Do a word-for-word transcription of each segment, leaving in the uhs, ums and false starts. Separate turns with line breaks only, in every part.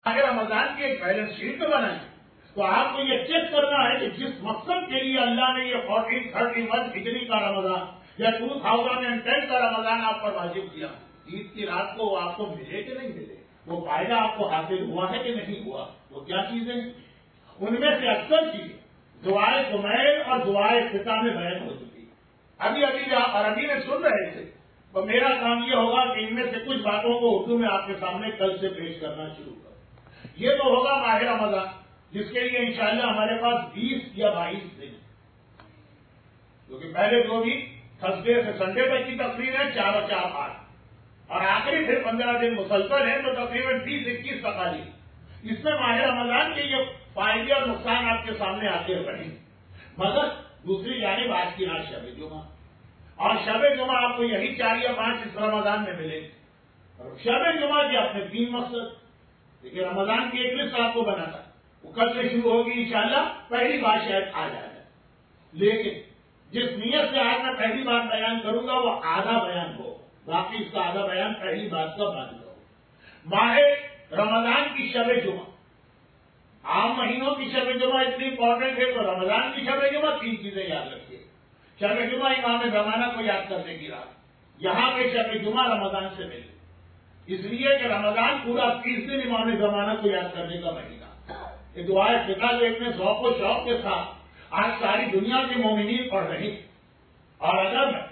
اگر رمضان کی ایک بیلنس شیٹ بنائیں تو آپ کو یہ چیک کرنا ہے کہ جس مقصد کے لیے اللہ نے یہ فورٹین تھرٹی ون ہجری کا رمضان یا ٹو تھاؤزینڈ اینڈ ٹین کا رمضان آپ پر واجب کیا، عید کی رات کو وہ آپ کو ملے کہ نہیں ملے، وہ فائدہ آپ کو حاصل ہوا ہے کہ نہیں ہوا، وہ کیا چیزیں ہیں؟ ان میں سے اکثر چیزیں دعائے کمیل اور دعائے فتح میں بیان ہو چکی۔ ابھی ابھی آپ عربی میں سن رہے تھے تو میرا کام یہ ہوگا کہ ان میں سے کچھ باتوں کو اردو میں آپ کے سامنے کل سے پیش کرنا شروع کروں۔ یہ تو ہوگا ماہ رمضان، جس کے لیے انشاءاللہ ہمارے پاس بیس یا بائیس دن، کیونکہ پہلے دو بھی تھرسڈے سے سنڈے تک کی تقریر ہے، چار اور چار آٹھ، اور آخری پھر پندرہ دن مسلسل ہے، تو تقریباً بیس اکیس تقاریب۔ اس میں ماہ رمضان کے یہ فائدے اور نقصان آپ کے سامنے آتے رہیں، مگر دوسری جانب آج کی رات شب جمعہ، اور شب جمعہ آپ کو یہی چار یا پانچ اس رمضان میں ملے گی۔ شب جمعہ کے اپنے تین مقصد، دیکھیے رمضان کی ایک لسٹ آپ کو بناتا ہے، وہ کل سے شروع ہوگی انشاءاللہ، پہلی بار شاید آ جائے گا، لیکن جس نیت سے آج میں پہلی بار بیان کروں گا وہ آدھا بیان ہو، باقی اس کا آدھا بیان پہلی بات کا بند ہو۔ ماہ رمضان کی شب جمعہ، عام مہینوں کی شب جمعہ اتنی امپورٹنٹ ہے تو رمضان کی شب جمعہ تین چیزیں یاد رکھیے۔ شب جمعہ امام زمانہ کو یاد کرنے کی رات، یہاں پہ شب جمعہ رمضان سے ملے، اس لیے کہ رمضان پورا تیس دن امام زمانہ کو یاد کرنے کا مہینہ۔ یہ دعائے فتح جو اتنے ذوق و شوق کے ساتھ آج ساری دنیا کے مومنین پڑھ رہی، اور اگر میں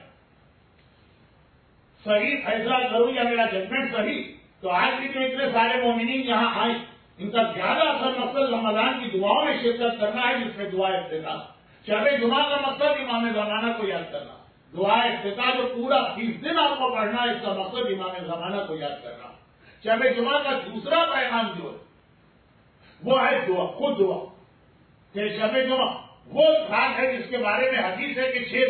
صحیح فیصلہ کروں یا میرا ججمنٹ صحیح تو آج بھی جو اتنے سارے مومنین یہاں آئے ان کا زیادہ اصل مقصد رمضان کی دعاؤں میں شرکت کرنا ہے، جس میں دعائے فتح۔ شب جمعہ کا مقصد امام زمانہ کو یاد کرنا، دعائے فتح جو پورا تیس دن آپ کو پڑھنا ہے اس کا مقصد امام زمانہ کو یاد کرنا۔ شب جمعہ کا دوسرا پیغام جو ہے وہ ہے دعا، خود دعا، کہ شب جمعہ وہ رات ہے جس کے بارے میں حدیث ہے کہ چھ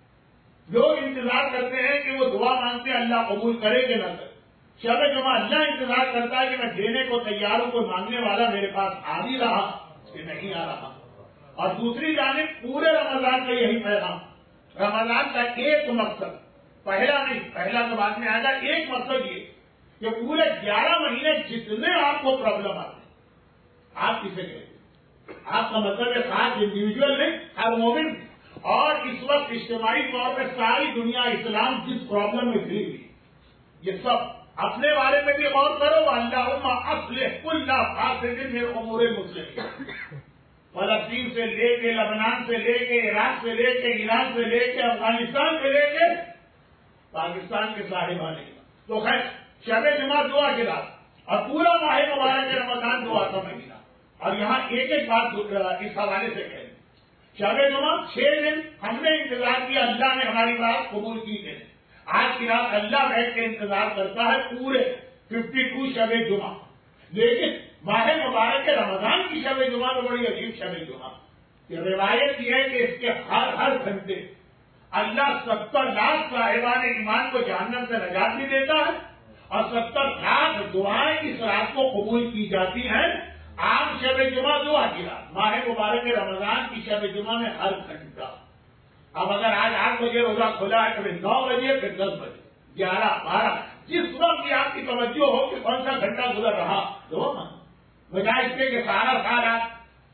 دن لوگ انتظار کرتے ہیں کہ وہ دعا مانگتے ہیں اللہ قبول کرے کہ نہ کرے۔ شب جمعہ اللہ انتظار کرتا ہے کہ میں دینے کو تیار ہوں، کوئی مانگنے والا میرے پاس آ بھی رہا کہ نہیں آ رہا۔ اور دوسری جانب پورے رمضان کا یہی پیغام، رمضان کا ایک مقصد، پہلا نہیں، پہلا تو بعد میں آئے گا، ایک مقصد یہ کہ پورے گیارہ مہینے جتنے آپ کو پرابلم آتے ہیں، آپ کسے کہتے ہیں؟ آپ کا مطلب ہے خاص انڈیویجل نہیں، ہر مومن، اور اس وقت اجتماعی طور پہ ساری دنیا اسلام جس پرابلم میں گری ہوئی، یہ سب اپنے بارے میں بھی غور کرو، اللہم اصلح کل فاسد من امور المسلمین، فلسطین سے لے کے لبنان سے لے کے عراق سے لے کے ایران سے لے کے افغانستان سے لے کے پاکستان کے صاحبانے کا۔ تو خیر شب جمعہ دعا کی رات اور پورا ماہ مبارک رمضان دعا کا مہینہ، اور یہاں ایک ایک بات اس حوالے سے کہیں، شب جمعہ چھ دن ہم نے انتظار کیا، اللہ نے ہماری بات قبول کی کہ آج کی رات اللہ بیٹھ کے انتظار کرتا ہے پورے ففٹی ٹو شب جمعہ، لیکن ماہ مبارک رمضان کی شب جمعہ تو بڑی عجیب شب جمعہ، یہ روایت یہ ہے کہ اس کے ہر ہر گھنٹے اللہ ستر لاکھ صاحبان ایمان کو جہنم سے نجات بھی دیتا ہے، اور ستر لاکھ دعائیں اس رات کو قبول کی جاتی ہیں۔ عام شب جمعہ دعا کی رات، ماہ مبارک رمضان کی شب جمعہ میں ہر گھنٹہ، اب اگر آج آٹھ بجے روزہ کھلا ہے تو پھر نو بجے، پھر دس بجے، گیارہ بارہ، جس وقت بھی آپ کی توجہ ہو کہ کون سا گھنٹہ گزر رہا دو من، بجائے اس کے کہ سارا سال آپ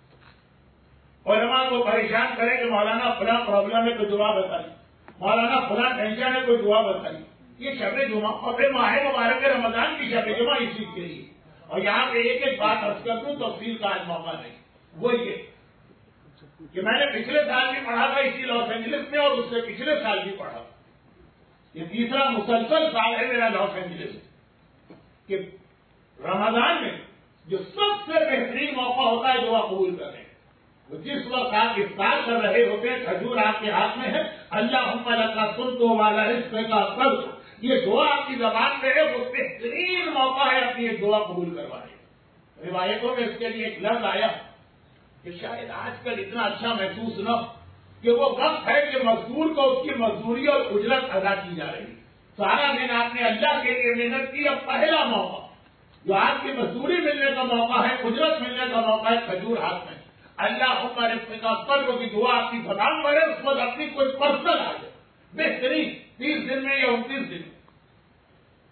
علماء کو پریشان کریں کہ مولانا فلاں پرابلم ہے کوئی دعا بتائیے، مولانا فلاں ٹینشن ہے کوئی دعا بتائیے۔ یہ شب جمعہ اور پھر ماہ مبارک رمضان کی شب جمعہ اس چیز کے لیے، اور یہاں پہ ایک ایک بات عرض کر دوں، تفصیل کا آج موقع نہیں، وہ یہ کہ میں نے پچھلے سال بھی پڑھا تھا اسی لاس اینجلس میں، اور اس سے پچھلے سال بھی پڑھا، یہ تیسرا مسلسل سال ہے میرا لاس اینجلس، کہ رمضان میں جو سب سے بہترین موقع ہوتا ہے دعا قبول کرنے، وہ جس وقت آپ افطار کر رہے ہوتے ہیں، کھجور آپ کے ہاتھ میں ہے، اللہم لک صمت والا رزق کا قرض، یہ دعا آپ کی زبان پہ ہے، وہ بہترین موقع ہے اپنی ایک دعا قبول کروانے۔ روایتوں میں اس کے لیے ایک لفظ آیا کہ شاید آج کل اتنا اچھا محسوس نہ کہ وہ وقت ہے کہ مزدور کو اس کی مزدوری اور اجرت ادا کی جا رہی، سارا دن آپ نے اللہ کے لیے محنت کی، اب پہلا موقع جو آپ کی مزدوری ملنے کا موقع ہے، اجرت ملنے کا موقع ہے، کھجور ہاتھ میں، اللہ رزق کا قرض کی دعا آپ کی زبان پر ہے، اس وقت اپنی کوئی پرسنل آ جائے، بہترین تیس دن میں یا انتیس دن میں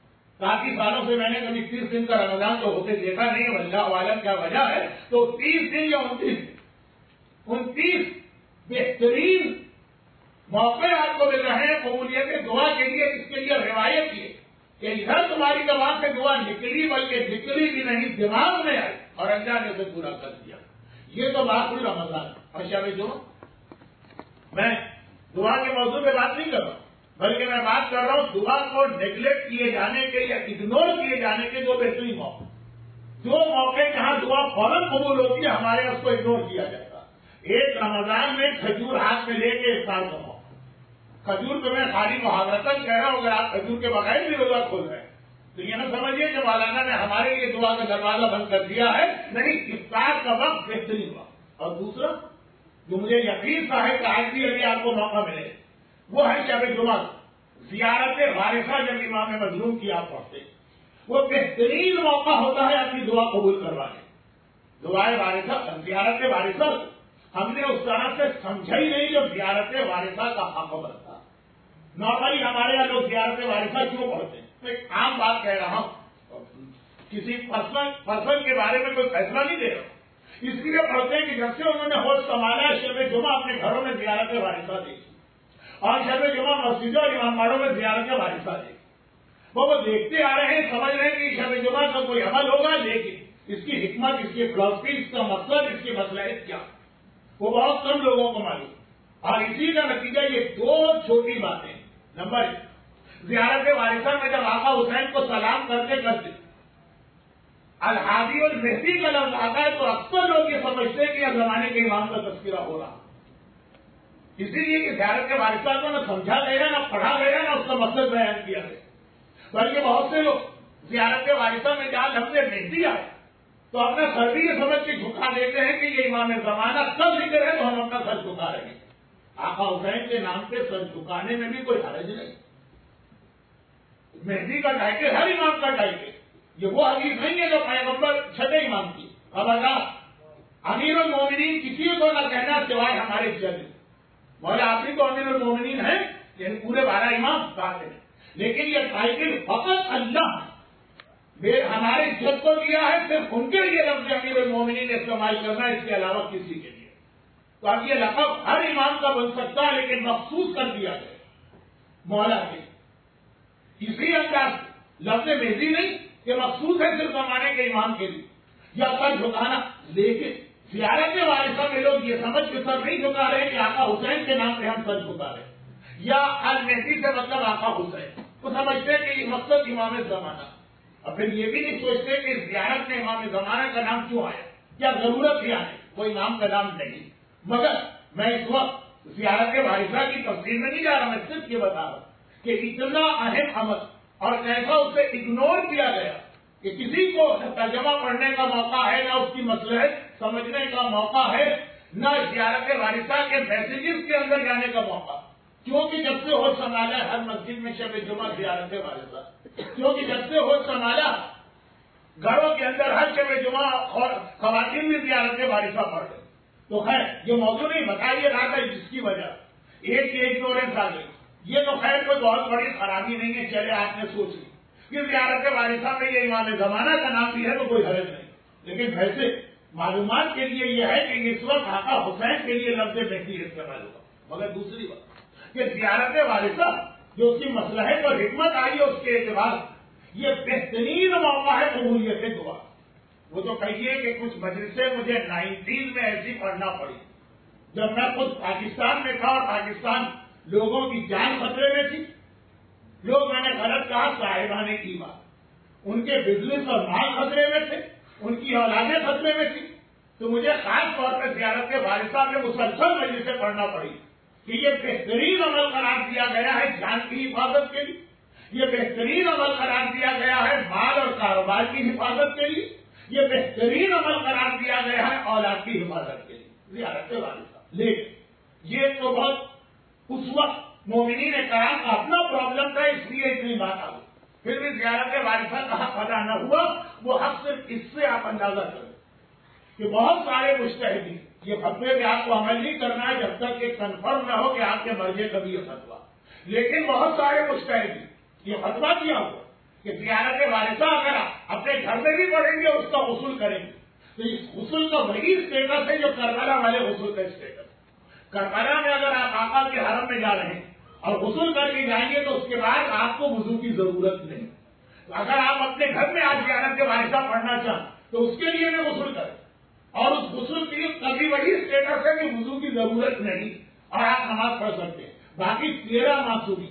کافی سالوں سے میں نے کبھی تیس دن کا رمضان تو ہوتے دیکھا نہیں، اللہ عالم کیا وجہ ہے، تو تیس دن یا انتیس دن انتیس بہترین موقع آپ کو مل رہے ہیں قبولیت دعا کے لیے. اس کے لیے روایت یہ کہ ادھر تمہاری زبان سے دعا نکلی بلکہ نکلی بھی نہیں، دماغ میں آئی اور اللہ نے اسے پورا کر دیا. یہ تو بات ہوئی رمضان اور شب جمعہ. میں دعا کے موضوع پہ بات نہیں کر رہا ہوں، بلکہ میں بات کر رہا ہوں دعا کو نیگلیکٹ کیے جانے کے یا اگنور کیے جانے کے دو بہترین موقع. دو موقع جہاں دعا فوراً قبول ہوتی ہے ہمارے اس کو اگنور کیا جائے گا. ایک رمضان میں کھجور ہاتھ میں لے کے افطار کا موقع. کھجور کو میں خالی محاورتن کہہ رہا ہوں، اگر آپ کھجور کے بغیر بھی روزہ کھول رہے ہیں تو یہ نہ سمجھیے کہ مولانا نے ہمارے لیے دعا کا دروازہ بند کر دیا ہے. نہیں، افطار کا وقت بہترین وقت. اور دوسرا جو مجھے یقین تھا ہے کہ آج بھی ابھی آپ کو موقع ملے وہ ہے شب جمعہ زیارت وارثہ. جب امام مظلوم کی آپ پڑھتے وہ بہترین موقع ہوتا ہے اپنی دعا قبول کروانے. دعائے وارثہ زیارت وارثہ ہم نے اس طرح سے سمجھا ہی نہیں جو زیارت وارثہ کا حق بنتا. نارملی ہمارے یہاں لوگ زیارت وارثہ کیوں پڑھتے ہیں؟ میں ایک عام بات کہہ رہا ہوں، کسی پرسن پرسن کے بارے میں کوئی فیصلہ نہیں دے رہا ہوں. اس لیے پڑھتے ہیں کہ جب سے انہوں نے ہوش سنبھالا شب جمعہ اپنے گھروں میں زیارت وارثہ دیکھی اور شب جمعہ مسجدوں اور امامباڑوں میں زیارت وارثہ دیکھی. وہ وہ دیکھتے آ رہے ہیں، سمجھ رہے ہیں کہ شب جمعہ کا کوئی عمل ہوگا، لیکن اس کی حکمت، اس کی فلسفی، اس کا مقصد، اس کی مصلحت کیا وہ بہت کم لوگوں کو معلوم. اور اسی کا نتیجہ یہ دو چھوٹی باتیں. نمبر ایک، زیارت وارثہ میں جب آقا حسین کو سلام کرتے کرتے الحادی اور مہدی کا لفظ آتا ہے تو اکثر لوگ یہ سمجھتے ہیں کہ یہ زمانے کے امام کا تذکرہ ہو رہا. اسی لیے کہ زیارت کے وارثہ کو نہ سمجھا گیا، نہ پڑھا گیا، نہ اس کا مقصد بیان کیا گیا. بلکہ بہت سے لوگ زیارت کے وارثہ میں جہاں لفظ مہدی آئے تو اپنا سر بھی یہ سمجھ کے جھکا دیتے ہیں کہ یہ امام زمانہ سب ذکر ہے تو ہم اپنا سر جھکا رہے ہیں. آقا حسین کے نام پہ سر جھکانے میں بھی کوئی حرج نہیں. مہدی کا ڈائکے ہر امام کا ڈائکے، یہ وہ حدیث نہیں ہے جو پیغمبر چھٹے امام کی. اب اگر امیر المومنین کسی کو نہ کہنا سوائے ہمارے جج مولا آپ ہی تو امیر المومنین ہیں، یعنی پورے بارہ امام بات ہے. لیکن یہ ٹائٹل فقط اللہ ہمارے جج کو دیا ہے، صرف ان کے لیے لفظ امیر المومنین استعمال کرنا، اس کے علاوہ کسی کے لیے. تو اب یہ لقب ہر امام کا بن سکتا ہے لیکن مخصوص کر دیا گیا مولا کے. اسی انداز لفظ مہدی نہیں کہ مخصوص ہے صرف زمانے کے امام کے لیے یا سر جھکانا. لیکن زیارت وارثہ میں لوگ یہ سمجھ کے سر نہیں جھکا رہے کہ آقا حسین کے نام پہ ہم سر جھکا رہے ہیں یا المہدی سے مطلب آقا حسین. وہ سمجھتے کہ یہ مقصد امام زمانہ. اور پھر یہ بھی نہیں سوچتے کہ زیارت میں امام زمانہ کا نام کیوں آیا، کیا ضرورت تھی آنے، کوئی امام کا نام نہیں. مگر میں اس وقت زیارت وارثہ کی تفصیل میں نہیں جا رہا، میں صرف یہ بتا رہا ہوں کہ اتنا اہم عمل اور کیسا اسے اگنور کیا گیا کہ کسی کو ترجمہ پڑھنے کا موقع ہے، نہ اس کی مصلحت سمجھنے کا موقع ہے، نہ زیارت وارثہ کے میسیجز کے اندر جانے کا موقع. کیونکہ جب سے ہوش سنبھالا ہر مسجد میں شب جمعہ زیارت وارثہ، کیونکہ جب سے ہوش سنبھالا گھروں کے اندر ہر شب جمعہ اور خواتین بھی زیارت وارثہ پڑھ رہے. تو خیر یہ موضوع نہیں بتائیے رہا تھا جس کی وجہ ایک یہ اگنورینس آ گئی. یہ تو خیر کوئی بہت بڑی خرابی نہیں ہے، چلے آپ نے سوچ لی کہ زیارت وارثہ میں یہ امام زمانہ کا نام بھی ہے تو کوئی حرج نہیں. لیکن ویسے معلومات کے لیے یہ ہے کہ اس وقت آقا حسین کے لیے لفظ مہدی استعمال ہوگا. مگر دوسری بات کہ زیارت وارثہ جو اس کی مصلحت اور حکمت آئی ہے اس کے اعتبار یہ بہترین موقع ہے قبولیت دعا. وہ تو کہیے کہ کچھ مجلسیں مجھے نائنٹیز میں ایسی پڑھنا پڑی جب میں خود پاکستان میں تھا اور پاکستان لوگوں کی جان خطرے میں تھی. لوگ میں نے غلط کہا صاحبان ایمان، ان کے بزنس اور مال خطرے میں تھے، ان کی اولادیں خطرے میں تھی. تو مجھے خاص طور پہ زیارت وارثہ میں مسلسل مجلسیں پڑھنا پڑی کہ یہ بہترین عمل قرار دیا گیا ہے جان کی حفاظت کے لیے، یہ بہترین عمل قرار دیا گیا ہے مال اور کاروبار کی حفاظت کے لیے، یہ بہترین عمل قرار دیا گیا ہے اولاد کی حفاظت کے لیے زیارت وارثہ. لیکن یہ تو بہت اس وقت مومنین کرام کا اپنا پرابلم تھا، اس لیے اتنی بات آ گئی. پھر بھی زیارت وارثہ کا حق ادا نہ ہوا. وہ حق صرف اس سے آپ اندازہ کریں کہ بہت سارے مجتہدین یہ فتوے پہ آپ کو عمل نہیں کرنا ہے جب تک کہ کنفرم نہ ہو کہ آپ کے مرجے کبھی یہ فتوا. لیکن بہت سارے مجتہدین یہ فتوا کیا ہوا کہ زیارت وارثہ اگر اپنے گھر میں بھی پڑھیں گے اس کا غسل کریں گے تو اس غسل کا وہی اسٹیٹس ہے جو کربلا والے غسل کا اسٹیٹس. کربلا میں اگر آپ آقا کے حرم میں جا رہے ہیں اور غسل کر کے جائیں گے تو اس کے بعد آپ کو وضو کی ضرورت نہیں. اگر آپ اپنے گھر میں آج زیارت وارثہ پڑھنا چاہیں تو اس کے لیے بھی غسل کریں اور اس غسل کی کبھی وہی اسٹیٹس ہے کہ وضو کی ضرورت نہیں اور آپ نماز پڑھ سکتے ہیں. باقی تیرہ معصومی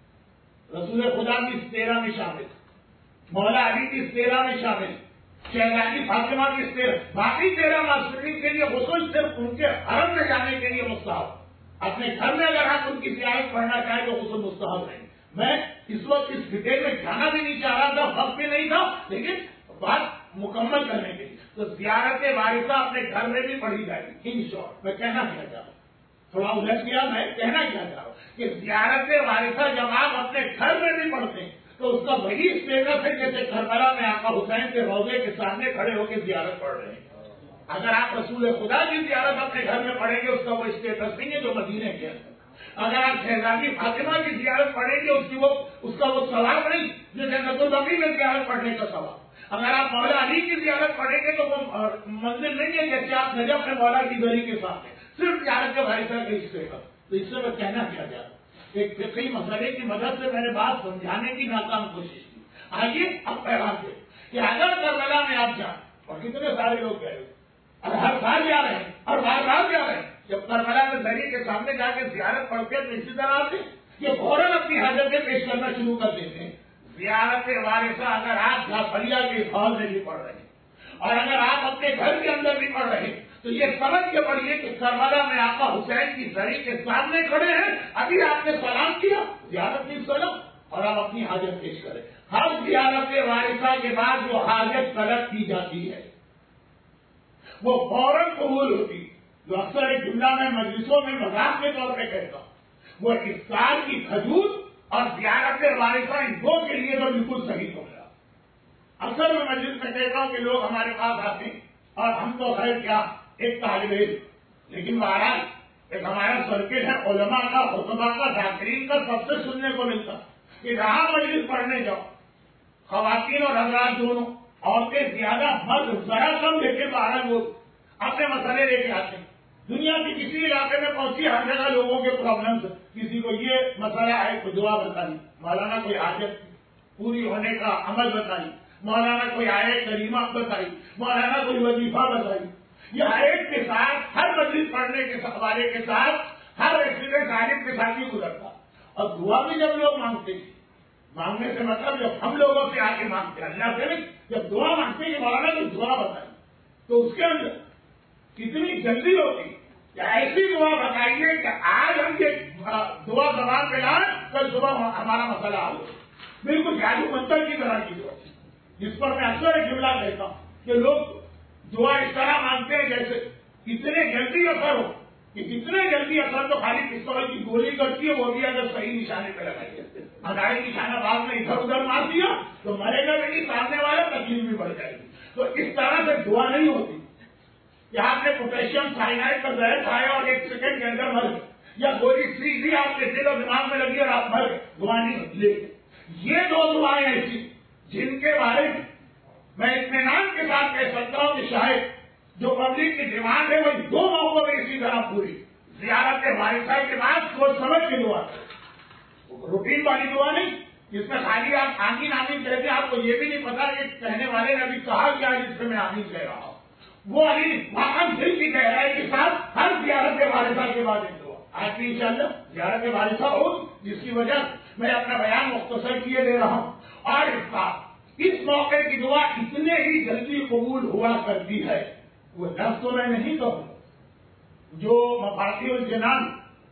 رسول خدا کی اس تیرہ میں شامل, مولا علی کی اس تیرہ میں شامل, شہزادی فاطمہ کی اس تیرہ, باقی تیرہ معصومین کے لیے غسل صرف ان کے حرم میں جانے کے لیے مستحب. اپنے گھر میں اگر آپ ان کی زیارت پڑھنا چاہیں تو غسل مستحب نہیں. میں اس وقت اس ڈیٹیل میں جانا بھی نہیں چاہ رہا تھا, وقت بھی نہیں تھا, لیکن بات مکمل کرنے کے لیے تو زیارت وارثہ اپنے گھر میں بھی پڑھی جائے گی. ان شارٹ میں کہنا کیا چاہ رہا ہوں, تھوڑا الجھ گیا, میں کہنا کیا چاہ رہا ہوں کہ زیارت وارثہ جب آپ اپنے گھر میں بھی پڑھتے ہیں تو اس کا وہی اسٹیٹس ہے جیسے کربلا میں آقا حسین کے روضے کے سامنے کھڑے ہو کے زیارت پڑھ رہے ہیں. اگر آپ رسول خدا کی زیارت اپنے گھر میں پڑھیں گے اس کا وہ اسٹیٹس نہیں ہے جو مدینے کے اندر. اگر آپ شہزادی فاطمہ کی زیارت پڑھیں گے اس کی وہ اس کا وہ ثواب نہیں جو جنت البقیع میں زیارت پڑھنے کا ثواب. اگر آپ مولا علی کی زیارت پڑھیں گے تو وہ منزل نہیں ہے جیسے آپ نجف میں مولا کی گلی کے سامنے صرف زیارت کے وارثہ کے اسٹیٹس. تو اس سے میں کہنا کیا جا رہا ہوں, ایک فقہی مسئلے کی مدد سے میں نے بات سمجھانے کی ناکام کوشش کی. آئیے اب پیغام دے کہ اگر کربلا میں آپ جائیں اور کتنے سارے لوگ گئے اور ہر سال جا رہے ہیں اور بار بار جا رہے ہیں, جب کربلا میں دری کے سامنے جا کے زیارت پڑھتے ہیں تو اسی طرح سے یہ فوراً اپنی حاجتیں پیش کرنا شروع کر دیتے ہیں. زیارت وارثہ اگر آپ جعفریہ کے ہال میں بھی پڑھ رہے ہیں اور اگر آپ اپنے گھر کے اندر بھی پڑھ رہے ہیں تو یہ سمجھ کے پڑھیے کہ کربلا میں آقا حسین کی زری کے سامنے کھڑے ہیں, ابھی آپ نے سلام کیا, زیارت کی سلام, اور آپ اپنی حاجت پیش کریں. ہر زیارت وارثہ کے بعد جو حاجت طلب کی جاتی ہے وہ فوراً قبول ہوتی. جو اکثر ایک جملہ میں مجلسوں میں مذاق کے طور پہ کہتا ہوں وہ افطار کی کھجور اور زیارت وارثہ ان دو کے لیے تو بالکل صحیح ہو گیا. اکثر میں مجلس میں کہتا ہوں کہ لوگ ہمارے پاس آتے ہیں اور ہم تو خیر کیا ایک طالب علم, لیکن مہاراج ایک ہمارا سرکل ہے علماء کا, خطبہ کا, ذاکرین کا, سب سے سننے کو ملتا کہ جہاں مجلس پڑھنے جاؤ خواتین اور حضرات دونوں, عورتیں زیادہ, مرد ذرا کم دیکھے باہر وہ اپنے مسئلے لے کے آتے ہیں. دنیا کے کسی علاقے میں پہنچی ہر جگہ لوگوں کے پرابلمس, کسی کو یہ مسئلہ ہے تو دعا بتائی, مولانا کوئی حاجت پوری ہونے کا عمل بتائی, مولانا کوئی آیت کریمہ بتائی, مولانا کوئی وظیفہ بتائی. یہ آیت کے ساتھ ہر مجلس پڑھنے کے حوالے کے ساتھ ہر ایکسیڈنٹ عالم کے ساتھ ہی گزرتا. اور دعا بھی جب لوگ مانگتے ہیں, مانگنے سے مطلب جب ہم لوگوں سے آ کے مانگتے ہیں, اللہ سے نہیں, جب دعا مانگتے ہیں کہ مولانا کوئی دعا بتائی تو اس کے اندر کتنی جلدی ہوتی کہ ایسی دعا بتائیے کہ آج ہم یہ دعا زبان پہ لائیں کل صبح ہمارا مسئلہ حل ہو. بالکل جادو منتر کی طرح کی دعا, جس پر میں اکثر ایک جملہ کہتا ہوں کہ لوگ دعا اس طرح مانگتے ہیں جیسے اتنے جلدی اثر ہو کہ اتنے جلدی اثر تو خالی پستول کی گولی کرتی ہے, وہ بھی اگر صحیح نشانے پہ لگائی ہے, ہزارے نشانہ بعد میں ادھر ادھر مار دیا تو مرے گا بھی سامنے والا, تکلیف بھی بڑھ جائے گی. تو اس طرح سے دعا نہیں ہوتی کہ آپ نے پوٹیشیم سائنائڈ کا زہر کھایا اور ایک سیکنڈ کے اندر مر گئے, یا گولی سیدھی آپ کے دل اور دماغ میں لگی اور آپ مر گئے. دعا نہیں لے. یہ دو دعائیں ایسی جن کے بارے میں میں اطمینان کے ساتھ کہہ سکتا ہوں کہ شاید جو پبلک کی ڈیمانڈ ہے وہ دو موقعوں میں اسی طرح پوری. زیارت وارثہ کے بعد سوچ سمجھ کے دعا, روٹین والی دعا نہیں جس میں خالی آپ آمین آمین کہتے ہیں, آپ کو یہ بھی نہیں پتا کہ کہنے والے نے ابھی کہا کیا جس سے میں آمین کہہ رہا ہوں. وہ علی واقعی دل کی گہرائی کے ساتھ ہر زیارت وارثہ کے بعد ایک دعا. آج بھی انشاءاللہ زیارت وارثہ ہو جس کی وجہ میں اپنا بیان مختصر کیے دے رہا ہوں. اور اس کا اس موقع کی دعا اتنے ہی جلدی قبول ہوا کرتی ہے, وہ لفظ تو میں نہیں کہوں جو مفاتیح الجنان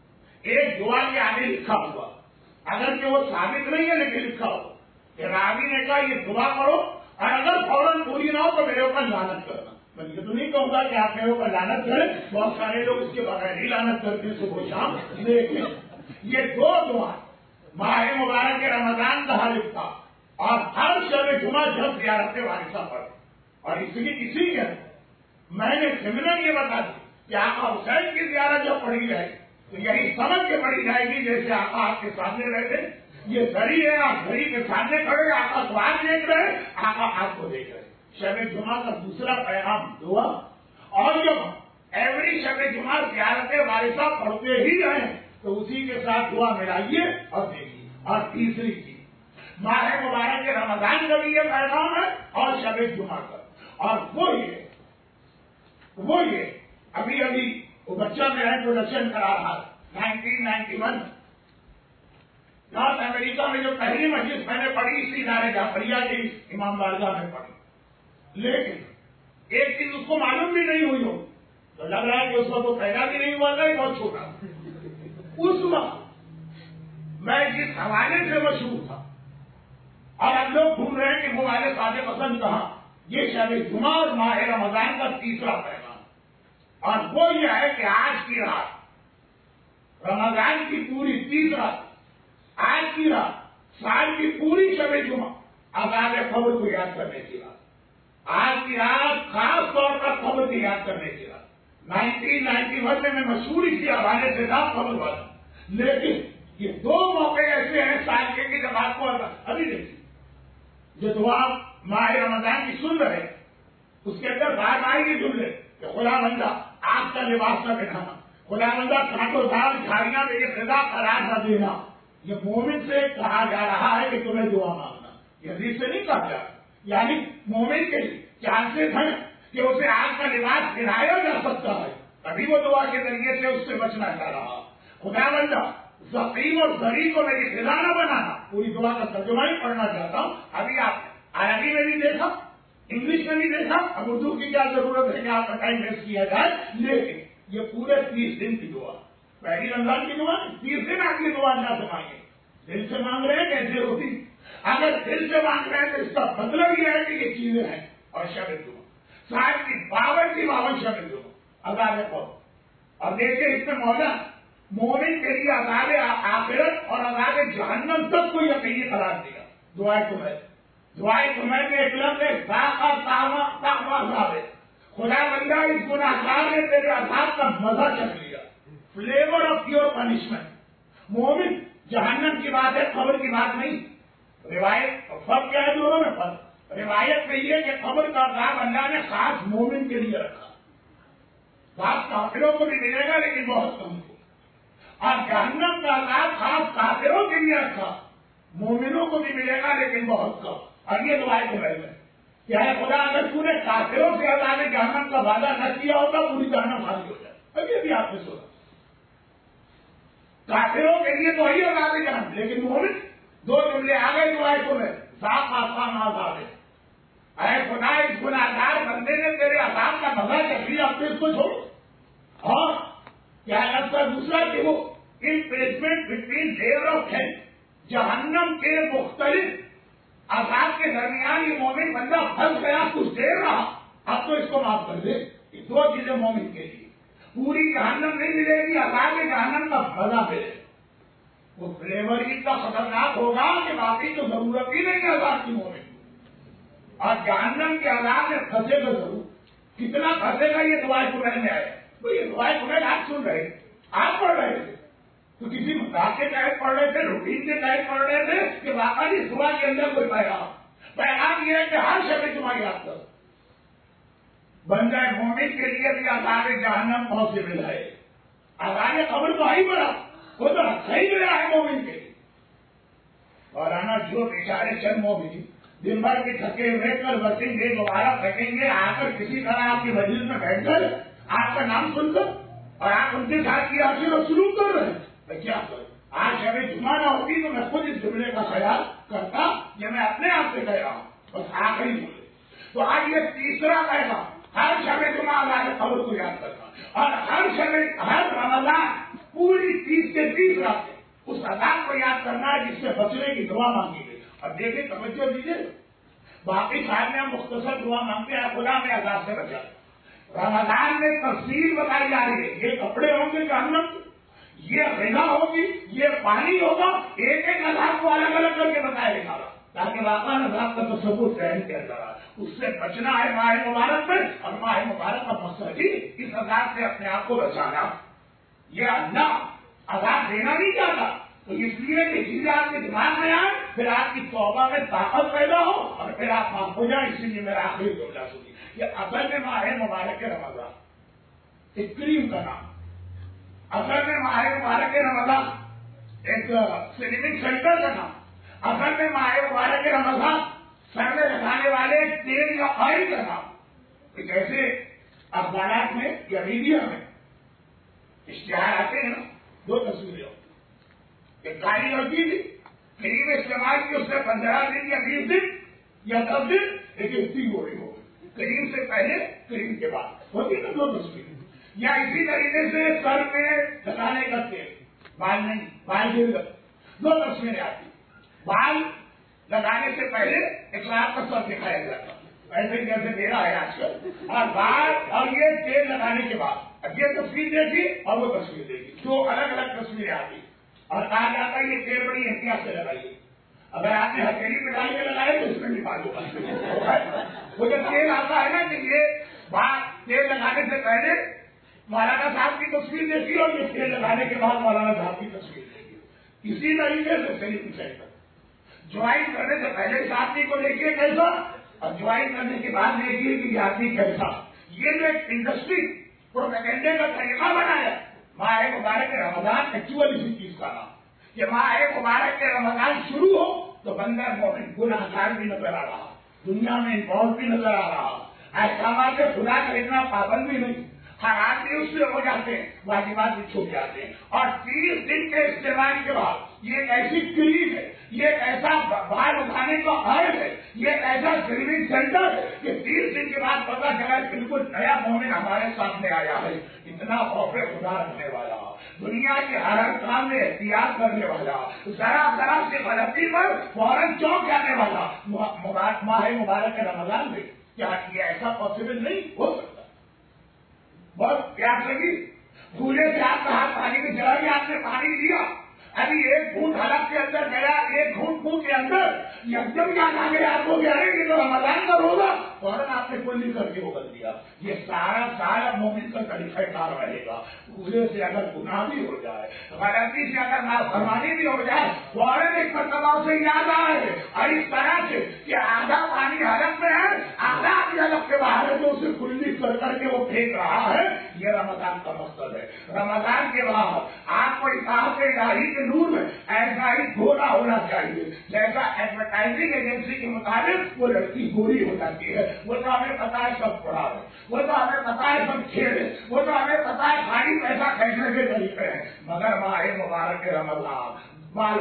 ایک دعا کے آگے لکھا ہوا, اگر کہ وہ ثابت نہیں ہے لیکن لکھا ہوا کہ راوی نے کہا یہ دعا کرو اور اگر فوراً پوری نہ ہو تو میرے اوپر لعنت کرنا. میں یہ تو نہیں کہوں گا کہ آپ میرے اوپر لعنت کریں, بہت سارے لوگ اس کے بغیر ہی لعنت کرتے صبح شام. لیکن یہ دو دعا ماہ مبارک کے رمضان کا حالف تھا اور ہر شب جمعہ جب زیارت وارثہ پڑھ, اور اس لیے اسی کے میں نے سیمینر یہ بتا دی کہ آقا حسین کی زیارت جب پڑھی جائے تو یہی سمجھ کے پڑھی جائے گی جیسے آقا آپ کے سامنے رہتے یہ گھڑی ہے، آپ گھڑی کے سامنے کھڑے آقا سوال دیکھ رہے ہیں، آقا آپ کو دیکھ رہے ہیں۔ شب جمعہ کا دوسرا پیغام دعا، اور جب ایوری شب جمعہ زیارت وارثہ پڑھتے ہی ہیں تو اسی کے ساتھ دعا ملائیے اور دیکھیے۔ اور تیسری چیز ماہ مبارک کے رمضان کا بھی یہ پیغام ہے اور شب جمعہ کا، اور وہ یہ وہ یہ ابھی ابھی وہ بچہ میں انٹروڈکشن کرا رہا nineteen ninety one North America میں جو پہلی مسجد میں نے پڑھی اسی ادارے جعفریہ کی امام بارگاہ میں پڑھی، لیکن ایک چیز اس کو معلوم بھی نہیں ہوئی ہو تو لگ رہا ہے کہ اس وقت وہ پیدا بھی نہیں ہوا تھا، بہت چھوٹا۔ اس وقت میں جس حوالے سے مشہور تھا اور اب لوگ ڈھونڈ رہے ہیں کہ وہ والے سادے پسند کہاں، یہ شب جمعہ اور ماہ رمضان کا تیسرا پیغام، اور وہ یہ ہے کہ آج کی رات رمضان کی پوری تیس رات، آج کی رات سال کی پوری شب جمعہ عذاب قبر کو یاد کرنے کی رات، آج کی رات خاص طور پر قبر کی یاد کرنے کی رات۔ نائنٹین نائنٹی ون میں میں مشہور اسی حوالے سے تھا قبر والا، لیکن یہ دو موقع ایسے ہیں سال کے کہ جب آپ کو ابھی دیکھیے جو دعا ماہ رمضان کی سن رہے اس کے اندر بار بار یہ جملے کہ خدا بندہ آپ کا لباس نہ پہنانا، خدا بندہ کانٹوں دار جھاڑیاں میں یہ خدا قرار نہ دینا، یہ مومن سے کہا جا رہا ہے کہ تمہیں دعا مانگنا، یہ حدیث سے نہیں کہا جا رہا، یعنی مومن کے چانسز ہیں کہ اسے آگ کا لباس پہنایا جا سکتا ہے، ابھی وہ دعا کے ذریعے سے اس سے بچنا چاہ رہا۔ خدا بندہ ذقیم اور ذریع کو میری غذا نہ بنانا، پوری دعا کا ترجمہ ہی پڑھنا چاہتا ہوں، ابھی آپ عربی میں بھی دیکھا، انگلش میں بھی دیکھا، اب اردو کی کیا ضرورت ہے کہ آپ کا ٹائم ویسٹ کیا جائے، لیکن یہ پورے تیس دن کی دعا، پہلی رمضان کی دعا تیس دن آپ کی دعا اللہ سے مانگے، دل سے مانگ رہے ہیں کیسے ہوتی، اگر دل سے مانگ رہے ہیں تو اس کا مطلب یہ ہے کہ یہ چیزیں ہیں۔ اور شب جمعہ سال کی باون کی باون شب جمعہ عذاب قبر، اور دیکھیں اس میں مولا مومن کے لیے عذاب آخرت اور عذاب جہنم تک کو یقینی قرار دیا۔ دعائے تمہیں دعائے تمہیں میں ایک لفظ ہے ذاقہ طعم عذاب ہے، خدا بندہ اس گناہ گار نے تیرے عذاب کا مزہ چکھ لیا، فلیور آف یور پنشمنٹ۔ مومن جہنم کی بات ہے، قبر کی بات نہیں۔ روایت فرق کیا ہے دونوں میں؟ فرق روایت میں یہ کہ قبر کا عذاب اللہ نے خاص مومن کے لیے رکھا، خاص کافروں کو بھی ملے گا لیکن بہت کم کو، اور جہنم کا عذاب خاص کافروں کے لیے رکھا، مومنوں کو بھی ملے گا لیکن بہت کم۔ اور یہ دعائیں کو میں کیا ہے خدا اگر تو نے کافروں سے عذاب جہنم کا وعدہ نہ کیا ہوتا پوری جہنم خالی ہو جائے۔ ابھی ابھی آپ نے سنا کافروں کے لیے تو وہی عذاب جہنم، لیکن مومن دو جملے آ گئے دعائیں کو میں صاف آسان عذاب ہے، اے خدا اس گناہگار بندے نے تیرے عذاب کا مزہ چکھ لیا، اب تو اس کو چھوڑو۔ اور کیا لفظ ہے دوسرا کہ وہ ان placement between level of hell, جہنم کے مختلف عذاب کے درمیان یہ مومن بندہ پھنس گیا، کچھ دیر رہا، اب تو اس کو معاف کر دے۔ یہ دو چیزیں مومن کے لیے، پوری جہنم نہیں ملے گی، عذاب جہنم کا مزہ ملے، وہ فلیور ہی کا خطرناک ہوگا کہ باقی تو ضرورت ہی نہیں ہے عذاب کی مومن، اور جہنم کے عذاب میں پھنسے گا ضرور، کتنا پھنسے گا یہ دعائیں قرآن میں آئے، تو یہ دعائیں قرآن آپ سن رہے آپ پڑھ رہے تھے تو کسی مذاق کے تحت پڑھ رہے تھے، روٹین کے تحت پڑھ رہے تھے کہ واقعی اس دعا کے اندر کوئی پیغام پیغام یہ ہے کہ ہر شب جمعہ یاد کرو، بندہ مومن کے لیے بھی عذاب جہنم پاسبل ہے، عذاب قبر تو ہی بڑا وہ تو صحیح ملا ہے مومن کے لیے۔ اور آنا جو بیچارے چند مومن دن بھر کے تھکے ہوئے کر بسیں گے، دوبارہ تھکیں گے، آ کر کسی طرح آپ کی مجلس میں بیٹھ کر آپ کا نام سن کر اور آپ ان کے ساتھ کی آپ سے سلوک کر رہے ہیں، میں کیا کروں؟ آج شب جمعہ نہ ہوتی تو میں خود اس جملے کا خیال کرتا، یہ میں اپنے آپ سے کہہ رہا ہوں، بس آخری جملے۔ تو آج یہ تیسرا پیغام ہر شب جمعہ اللہ قبر کو یاد کرنا، اور ہر شب ہر رمضان پوری تیس کے تیس راتیں اس عذاب کو یاد کرنا ہے جس سے بچنے کی دعا مانگی گئی۔ اب دیکھیں توجہ دیجیے، باقی سال میں ہم مختصر دعا مانگتے ہیں خدا میں عذاب سے بچا، رمضان میں تفصیل بتائی جا رہی ہے، یہ کپڑے ہوں گے جہنم، یہ غذا ہوگی، یہ پانی ہوگا، ایک ایک عذاب کو الگ الگ کر کے بتایا جا رہا تاکہ واقعہ عذاب کا تصور ذہن کے اندر آ، اس سے بچنا ہے ماہ مبارک میں، اور ماہ مبارک کا مقصد ہی اس عذاب سے اپنے آپ کو بچانا۔ یہ اللہ عذاب دینا نہیں چاہتا، تو اس لیے کہ چیزیں آپ کے دماغ میں آئے، پھر آپ کی توبہ میں طاقت پیدا ہو اور پھر آپ معاف ہو جائیں. اسی لیے میرا آخری جملہ سنیے. یہ اصل میں ماہ مبارک رمضان، ایک کریم کا نام. اصل میں ماہ مبارک رمضان ایک سنیمک سینٹر کا نام. اصل میں ماہ مبارک رمضان سر میں لگانے والے تیل یا آئل کا نام. جیسے اخبارات میں یا میڈیا میں اشتہار آتے ہیں نا، دو تصویریں ہوتی. ایک کالی لڑکی تھی، کریم استعمال کی، اس نے پندرہ دن یا بیس دن یا دس دن ایک اتنی گولی ہو گئی. کریم سے پہلے کریم کے بعد ہوتی نا دو تصویریں. یا اسی طریقے سے سر میں لگانے کا تیل، بال نہیں، بال گر گئے، دو تصویریں آتی. بال لگانے سے پہلے ایک لاکھ کا سر دکھایا جاتا ایسے جیسے میرا ہے آج کل، اور بال اور یہ تیل لگانے کے بعد اب یہ تصویر دیکھی اور وہ تصویر دیکھی، دو الگ الگ تصویریں آتی. اور کہا جاتا ہے یہ تیل بڑی احتیاط سے لگائیے. اگر آپ نے ہتھیلی پہ ڈال کے لگائے تو اس میں بھی بال ہوگا. وہ جب تیل آتا ہے نا کہ یہ بال تیل لگانے سے پہلے مولانا صاحب کی تصویر دیکھی اور یہ تیل لگانے کے بعد مولانا صاحب کی تصویر دیکھی. اسی طریقے سے سیلنگ سینٹر جوائن کرنے سے پہلے اس آدمی کو دیکھیے کیسا، اور جوائن کرنے کے بعد دیکھیے کہ یہ آدمی کیسا. یہ جو ایک انڈسٹری پروپیگنڈے کا طریقہ بنایا. ماہ مبارک رمضان ایکچوئل اسی چیز کا نام. کہ ماہ مبارک کے رمضان شروع ہو تو بندہ مومن گناہ گار بھی نظر آ رہا، دنیا میں انوالو بھی نظر آ رہا، احکامات خدا کا اتنا پابند بھی نہیں، حرام بھی اس سے ہو جاتے ہیں، واجبات بھی چھوٹ جاتے ہیں. اور تیس دن کے استعمال کے بعد یہ ایک ایسی کلینک ہے، یہ ایک ایسا بال اٹھانے کا آئل ہے، یہ ایک ایسا سروس سینٹر ہے کہ تیس دن کے بعد پتا چلا بالکل نیا مومن ہمارے سامنے آیا ہے. اتنا خوف خدا رکھنے والا، دنیا کے ہر ہر کام میں احتیاط کرنے والا، ذرا ذرا سے غلطی پر فوراً چونک جانے والا ماہ مبارک رمضان میں. کیا یہ ایسا پاسبل نہیں ہو سکتا؟ بہت پیاس لگی، بھولے سے آپ کا ہاتھ پانی میں چلا گیا، آپ نے پانی دیا، ابھی ایک گھونٹ حلق کے اندر گیا، ایک گھونٹ منہ کے اندر، یکدم یاد آ گیا آپ کو کہ ارے یہ تو رمضان کا روزہ، فوراً آپ نے کلی کر کے بدل دیا. یہ سارا سارا مومن کا طریقہ کار رہے گا. بھولے سے اگر گناہ بھی ہو جائے، غلطی سے اگر نافرمانی بھی ہو جائے، فوراً ایک مرتبہ سے یاد آئے. اور اس طرح سے کہ آدھا پانی حلق میں ہے، آدھا بھی حلق کے باہر ہے، تو اسے کلی کر کر کے وہ پھینک رہا ہے. یہ رمضان کا مقصد ہے. رمضان کے بعد آپ کو اطاعت الہی کے نور میں ایسا ہی گھوڑا ہونا چاہیے جیسا ایڈورٹائزنگ ایجنسی کے مطابق وہ لڑکی گوری ہو جاتی ہے. وہ تو ہمیں پتا ہے سب پڑا ہے، وہ تو ہمیں پتا ہے سب کھیل ہے، وہ تو ہمیں پتا ہے خالی پیسہ کھینچنے کے طریقے ہیں. مگر ماہ مبارک رمضان ماہ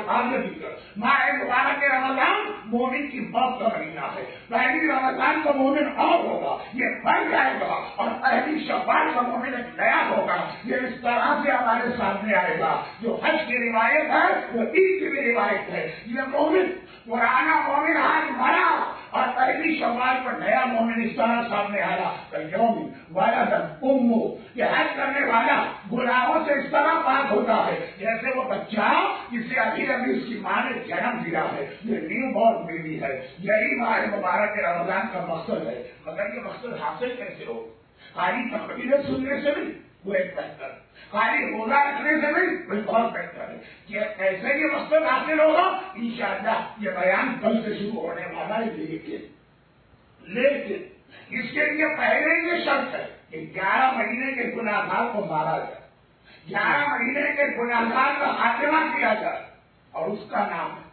مبارک رمضان مومن کی موت کا مہینہ ہے. پہلی رمضان کا مومن اور ہوگا، یہ بڑھ جائے گا، اور پہلی شوال کا مومن ایک نیا ہوگا. یہ اس طرح سے ہمارے سامنے آئے گا. جو حج کی روایت ہے وہ عید کی بھی روایت ہے. یہ مومن پرانا مومن آج مرا اور پہلی شوال پر نیا مومن اس طرح سامنے آیا. یوم ولد امہ، یہ حج کرنے والا گناہوں سے اس طرح پاک ہوتا ہے جیسے وہ بچہ جسے ابھی ابھی اس کی ماں نے جنم دیا ہے. یہ نیو بورن بیبی ہے. یہی ماہ مبارک رمضان کا مقصد ہے. مگر یہ مقصد حاصل کیسے ہو؟ خالی تقریریں سننے سے نہیں، وہ ایک بہتر، خالی روزہ رکھنے سے نہیں، وہ بہت بہتر ہے. کہ ایسے یہ مقصد حاصل ہوگا انشاءاللہ. یہ بیان کل سے شروع ہونے والا ہے. لیکن لیکن اس کے لیے پہلے یہ شرط ہے کہ گیارہ مہینے کے گناہگار کو مارا جائے، گیارہ مہینے کے گناہگار کا خاتمہ کیا جائے. اور اس کا نام ہے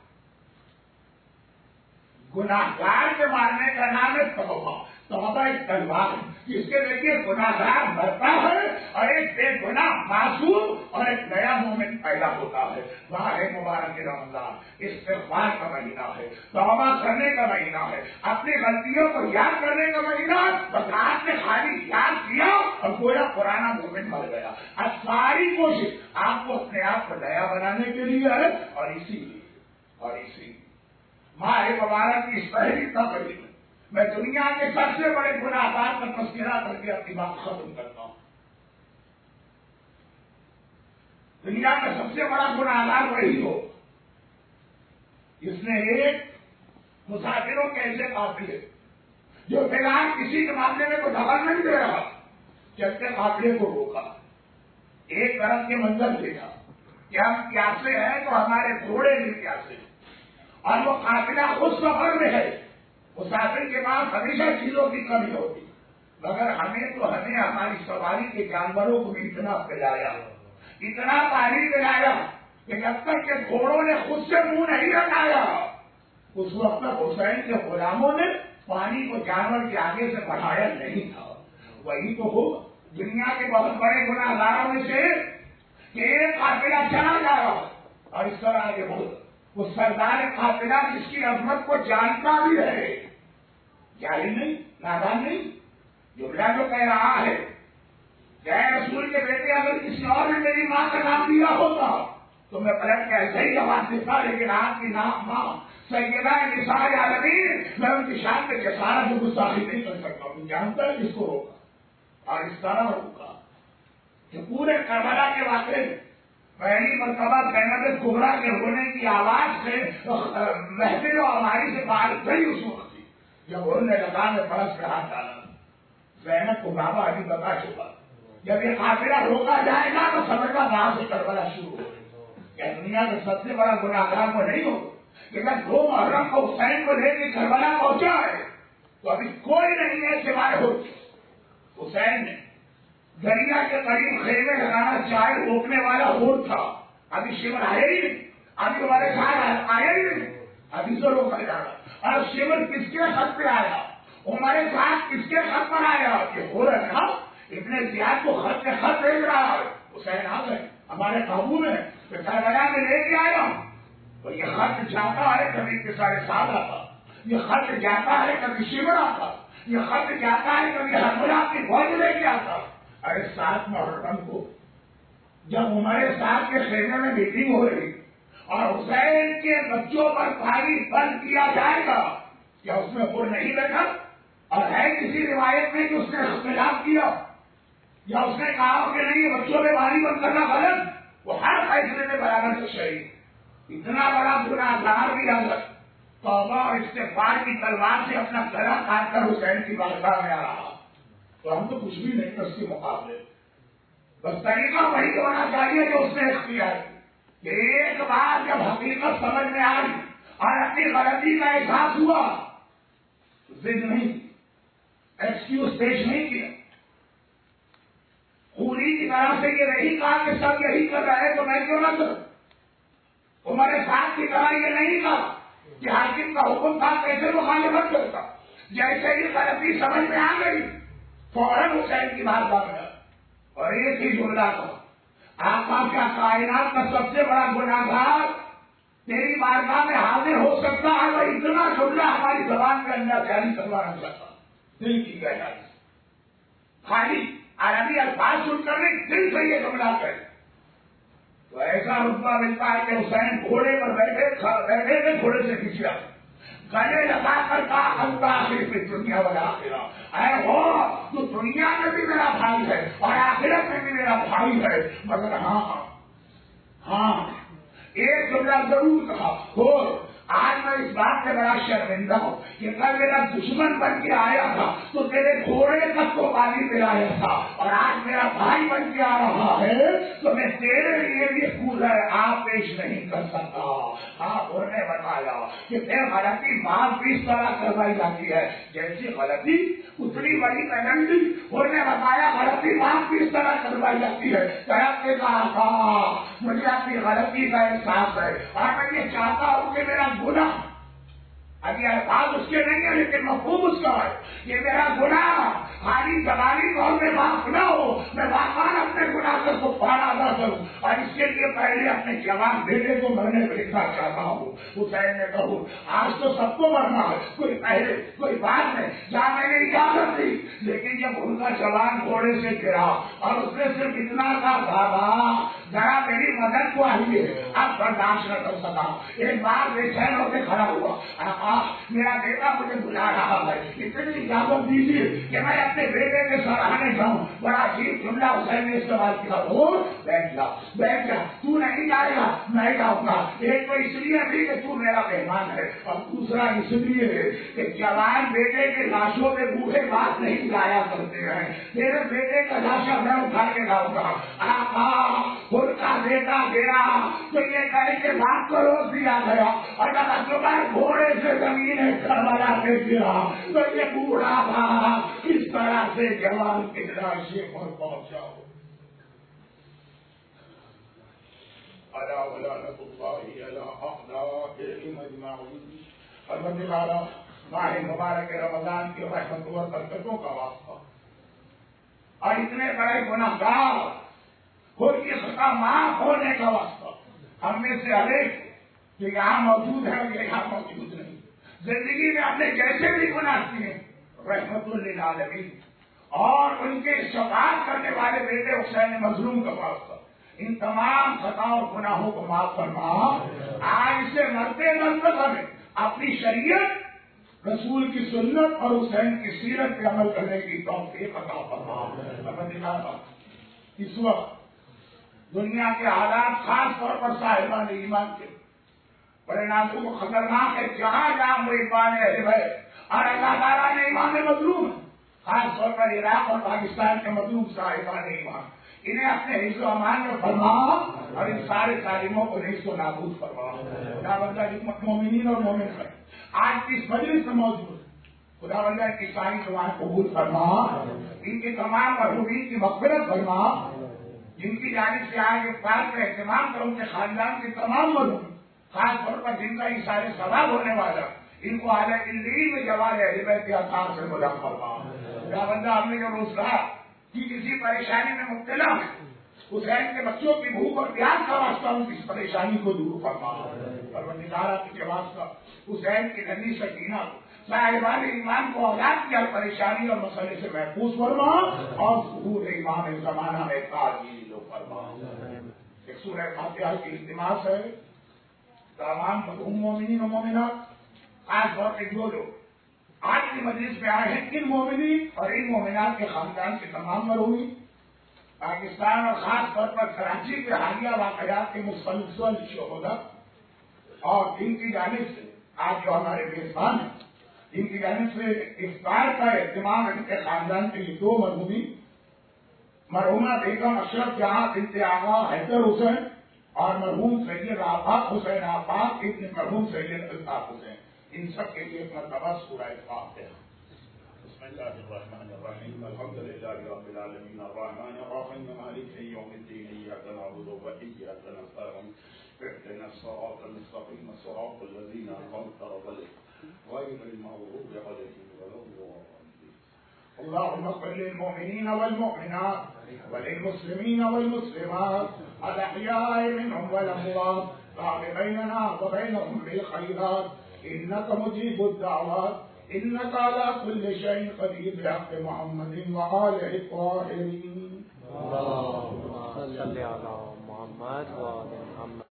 گناہگار کے مارنے کا نام ہے توبہ. توبہ ایک تلوار ہے جس کے ذریعے گناہگار مرتا ہے اور ایک بے گناہ معصوم اور ایک نیا مومن پیدا ہوتا ہے. ماہ مبارک رمضان استغفار کا مہینہ ہے، توبہ کرنے کا مہینہ ہے، اپنی غلطیوں کو یاد کرنے کا مہینہ ہے. بس آپ نے خالی یاد کیا اور گویا پرانا مومن مر گیا. اب ساری کوشش آپ کو اپنے آپ کو نیا بنانے کے لیے ہے. اور اسی لیے اور اسی لیے ماہ مبارک کی پہلی تقریب میں دنیا کے سب سے بڑے گناہگار کا تذکرہ کر کے اپنی بات ختم کرتا ہوں. دنیا کا سب سے بڑا گناہگار وہی ہو جس نے ایک مسافروں کے ایسے قافلے جو فی الحال کسی کے معاملے میں کوئی خبر نہیں دے رہا چلتے قافلے کو روکا، ایک طرف کے منظر دیکھا
کہ ہم پیاسے ہیں تو ہمارے گھوڑے بھی پیاسے ہیں، اور وہ قافلہ خود سفر میں ہے، مسافر کے پاس ہمیشہ چیزوں کی کمی ہوتی، مگر ہمیں تو ہمیں ہماری سواری کے جانوروں کو بھی اتنا پلایا، اتنا پانی پلایا کہ جب تک کہ گھوڑوں نے خود سے منہ نہیں لگایا اس وقت تک حسین کے غلاموں نے پانی کو جانور کے آگے سے بڑھایا نہیں تھا۔ وہی تو ہو دنیا کے بہت بڑے گناہ گاروں میں سے کہ ایک قافلہ چلا جا رہا اور اس طرح آگے بہت وہ سردار قافلہ جس کی عظمت کو جانتا بھی ہے، جاہل نہیں، نادان نہیں، جملہ جو کہہ رہا ہے کہ رسول کے بیٹے اگر کسی اور نے میری ماں کا نام دیا ہوتا تو میں پلٹ کے ایسا ہی جواب دیتا، لیکن آپ کی نام ماں سیدہ نساء العالمین، میں ان کی شان میں جسارت جو گستاخی نہیں کر سکتا ہوں، جانتا ہے جس کو روکا اور اس طرح روکا کہ پورے کربلا کے واقعے میں پہلی مرتبہ زینب کبریٰ کے ہونے کی آواز سے محفل و ہماری سے بات گئی اس وقت تھی جب انہوں نے لگا میں فرض پہ ہاتھ ڈالا۔ زینب کو بابا ابھی بتا چکا جب یہ قافلہ روکا جائے گا تو سمجھنا وہاں سے کربلا شروع ہو کیا دنیا میں سب سے بڑا گناہ گار کو نہیں ہو کہ جب دو محرم کو حسین کو لے کے کربلا پہنچا ہے تو ابھی کوئی نہیں ہے سوائے ہو حسین نے دریا کے قریب خیمے لگانا چاہے روکنے والا وہ تھا، ابھی شیور آیا ہی نہیں، ابھی ہمارے ساتھ آیا ہی نہیں، ابھی سے روکا جا رہا اور شیور کس کے خط پہ آیا، ہمارے ساتھ کس کے خط پر آیا کہ ہو رہا اتنے زیادہ کو خط کے خط بھیج رہا ہے، حسین آ گئے ہمارے قابو میں کربلا میں لے کے آیا تو یہ خط جاتا ہے کبھی کے سارے ساتھ آتا، یہ خط جاتا ہے کبھی شیور آتا، یہ خط جاتا ہے کبھی ہرملا کی فوج لے کے آتا۔ ارے سات محرم کو جب ہمارے ساتھ کے خیمے میں میٹنگ ہو رہی اور حسین کے بچوں پر بھاری بند کیا جائے گا کیا اس میں کوئی نہیں بیٹھا اور ہے کسی روایت میں کہ اس نے اختلاف کیا یا اس نے کہا کہ نہیں بچوں میں بھاری بند کرنا غلط، وہ ہر فیصلے میں برابر سے شریک، اتنا بڑا گناہ گار بھی حضرت توبہ اور استغفار کی تلوار سے اپنا گلا کاٹ کر حسین کی بارگاہ میں آ رہا تو ہم تو کچھ بھی نہیں اس کے مقابلے، بس طریقہ وہی ہونا چاہیے جو اس نے اختیار کہ ایک بار جب حقیقت سمجھ میں آئی اور اپنی غلطی کا احساس ہوا ضد نہیں، ایکسکیوز پیش نہیں کیا، خوری کی طرح سے یہ نہیں کہا کہ سب یہی کر رہے ہیں تو میں کیوں نہ کروں، ہمارے ساتھ کی طرح یہ نہیں کہا کہ حاکم کا حکم تھا کیسے مخالفت کرتا، جیسے ہی غلطی سمجھ میں آ گئی فوراً حسین کی بات باندھا اور ایک ہی جملہ کہا آپ کا کائنات کا سب سے بڑا گناہ گار تیری بارگاہ میں حاضر ہو سکتا ہے، وہ اتنا جملہ ہماری زبان میں اللہ جاری کروانا چاہتا دل کی گہرائی خالی عربی الفاظ سن کر نہیں دل سے یہ جملہ کرے تو ایسا رتبہ ملتا ہے کہ حسین گھوڑے پر بیٹھے بیٹھے تھے گھوڑے سے پیچھے گلے لگا کر کہا اللہ پہ دنیا والا آخرہ اے ہو تو دنیا میں بھی میرا بھائی ہے اور آخرت میں بھی میرا بھائی ہے، مگر ہاں ہاں ایک جملہ ضرور کہا ہو آج میں اس بات سے بڑا شرمندہ ہوں کہ کل میرا دشمن بن کے آیا تھا تو تیرے گھوڑے تک کو پانی پلایا تھا اور آج میرا بھائی بن کے آ رہا ہے تو میں تیرے لیے بھی کولر آپ پیش نہیں کر سکتا۔ آپ انہوں نے بتایا کہ پھر غلطی معاف بھی اس طرح کروائی جاتی ہے جیسی غلطی اتنی بڑی پیغمبری، انہوں نے بتایا غلطی معاف بھی اس طرح کروائی جاتی ہے۔ طرف نے کہا مجھے اپنی غلطی کا احساس ہے اور میں یہ چاہتا ہوں کہ میرا گناہ ابھی الفاظ اس کے نہیں ہے لیکن مفہوم اس کا ہے، یہ میرا گناہ خالی زبانی طور پہ معاف نہ ہو، میں واقعی اپنے گناہ کو پانا ادا کروں اور اس کے لیے پہلے اپنے جوان بیٹے کو مرنے دیکھنا چاہتا ہوں۔ حسین نے کہوں آج تو سب کو مرنا ہے، کوئی پہلے کوئی بعد میں، جہاں میں نے اجازت دی، لیکن جب ان کا جوان گھوڑے سے گرا اور اس نے صرف اتنا کہا بابا ذرا میری مدد کو آئیے، اب برداشت نہ کر سکا، ایک بار بے چین ہو کے کھڑا ہوا، میرا بیٹا مجھے بلا رہا ہے، اتنی اجازت دیجیے کہ میں اپنے بیٹے کے سراہنے بیٹھا ہوں. بڑا عجیب جملہ حسین نے استعمال کیا. وہ بیٹھ جا بیٹھ جا, تو نہیں جائے گا میں جاؤں گا. ایک تو اس لیے بھی کہ تو میرا مہمان ہے, اور دوسرا اس لیے ہے کہ جوان بیٹے کے لاشوں میں بوڑھے بات نہیں لایا کرتے ہیں. میرے بیٹے کا لاشا میں اٹھا کے لاؤں گا. آقا خود کا بیٹا گیا تو یہ کہہ کے بات کرو دیا گیا, اور اگر تمہارے گھوڑے سے زمین کربلا کے گرا تو یہ بوڑھا تھا کس طرح سے جوان کے لاشے پر پہنچا ہو. ماہ مبارک رمضان کی رحمت و برکتوں کا واسطہ, اور اتنے بڑے گناہگار خود کی خطا معاف ہونے کا واسطہ ہم میں سے ہر ایک جو یہاں موجود ہے اور یہاں موجود نہیں, زندگی میں ہم نے جیسے بھی گناہ کیے رحمت للعالمین اور ان کے شفاعت کرنے والے بیٹے حسین مظلوم کا واسطہ ان تمام خطا اور گناہوں کو معاف فرما. آج سے مرتے مرتے ہمیں اپنی شریعت, رسول کی سنت اور حسین کی سیرت پہ عمل کرنے کی توفیق عطا فرما. اس وقت دنیا کے حالات خاص طور پر صاحبان ایمان کے بڑے نازک و خطرناک ہے. جہاں جہاں وہ ایمان اہل ہے اور اللہ تعالیٰ نے ایمان مظلوم, خاص طور پر عراق اور پاکستان کے مظلوم صاحبان ایمان, انہیں اپنے حفظ و امان میں فرما اور ان سارے تعلیموں کو نیست و نابود فرما. خدا بندہ مومنین اور مومن ہے آج کی اس مجلس میں موجود, خدا بندہ کی ساری دعائیں قبول فرما, ان کی تمام مرحومین کی مغفرت فرما, جن کی جانب سے آج افطار کا اہتمام کروں ان کے خاندان کے تمام مرحوم, خاص طور پر جن کا یہ سارے ثواب ہونے والا, ان کو اعلیٰ دلی میں جوال اہل بیت کے آثار سے مدد فرما. خدا بندہ ہم نے جو روزگار کی کسی پریشانی میں مبتلا ہے, حسین کے بچوں کی بھوک اور پیاس کا واسطہ ان کی پریشانی کو دور فرما. پروردگار کے واسطہ حسین کی ننھی سکینہ کو, صاحبان ایمان کو آزاد کیا پریشانی اور مسئلے سے محفوظ فرما اور ظہور ایمان زمانہ میں تعجیل فرما. ایک سورہ فاتحہ کی التماس ہے تمام مرحوم مومنین و مومنات, خاص طور پہ جو لوگ آج کی مجلس میں آئے ہیں, ان مومنین اور ان مومنات کے خاندان کے تمام مرحومین, پاکستان اور خاص طور پر کراچی کے حالیہ واقعات کے مسلسل شہدا, اور ان کی جانب سے آج جو ہمارے میزبان ہیں ان کی جانب سے افطار کا اہتمام ان کے خاندان کے یہ دو مرحومین, مرحومہ بیگم اشرف جہاں بنت آغا حیدر حسین اور مرحوم سید آفاق حسین آفاق ابن مرحوم سید الطاف حسین, ان سب کے لیے مرتبہ سورہ فاتحہ. بسم اللہ الرحمن الرحیم, الحمد للہ رب العالمین, الرحمن الرحیم, مالک یوم الدین, ایاک نعبد و ایاک نستعین, اهدنا الصراط المستقیم, صراط الذین انعمت علیہم غیر المغضوب علیہم ولا الضالین. اللهم اغفر للمؤمنين والمؤمنات وللمسلمين والمسلمات الأحياء منهم والأموات, واقم بيننا وبينهم بالخيرات إنك مجيب الدعوات, إنك على كل شيء قدير, بحق محمد وآله الطاهرين. اللهم صل على محمد وآل محمد.